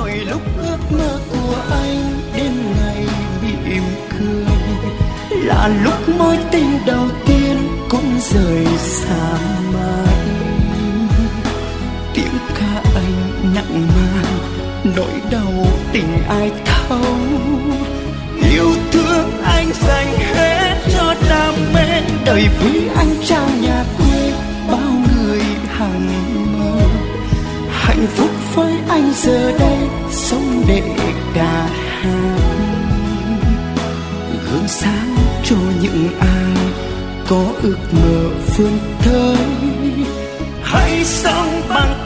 mỗi lúc ước mơ của anh đến ngày mỉm cười, là lúc mối tình đầu tiên cũng rời xa mãi. Tiếng ca anh nặng mang nỗi đau tình ai thấu, yêu thương anh dành hết cho đam mê, đời vì anh trao nhà quê bao người hằng mơ. Hạnh phúc với anh giờ đây sống để cả hai, gương sáng cho những ai có ước mơ vươn tới. Hãy sống bằng